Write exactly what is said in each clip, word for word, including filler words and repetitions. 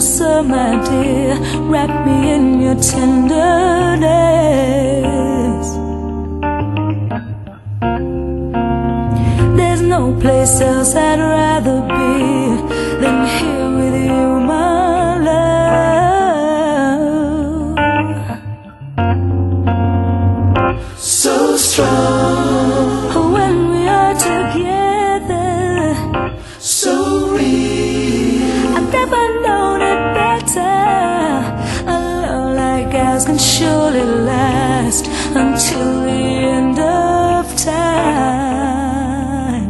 closer, my dear. Wrap me in your tenderness. There's no place else I'd rather be than here with you, my love. So strong when we are together, so real. I've never known it better. A love like ours can surely last until the end of time.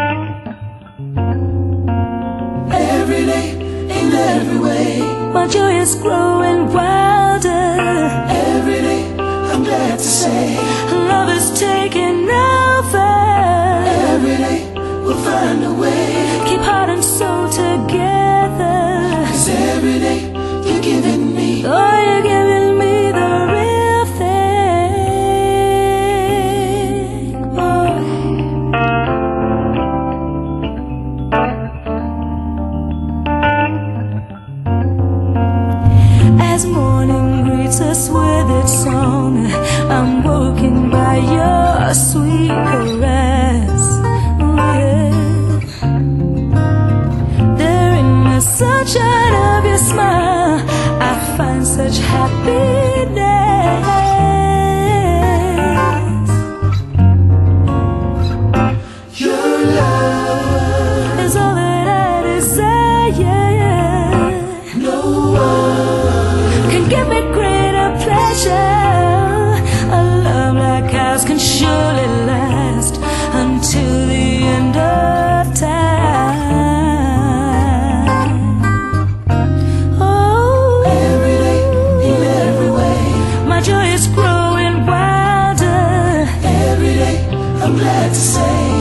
Every day, in every way, My joy is growing wilder. every day, I'm glad to say, Love is taking over. every day, we'll find a way. Keep heart and soul together. 'Cause every day, you're giving me Oh, you're giving me the real thing. Oh. As morning greets us with its song, I'm woken by your sweet caress. Oh, yeah. There in the sunshine of your smile, I find such happiness. your love. It's all that I desire. No one Can give me greater pleasure. A love like ours can surely last until the end of time. Oh, every day, in every way, my joy is growing wilder. every day, I'm glad to say,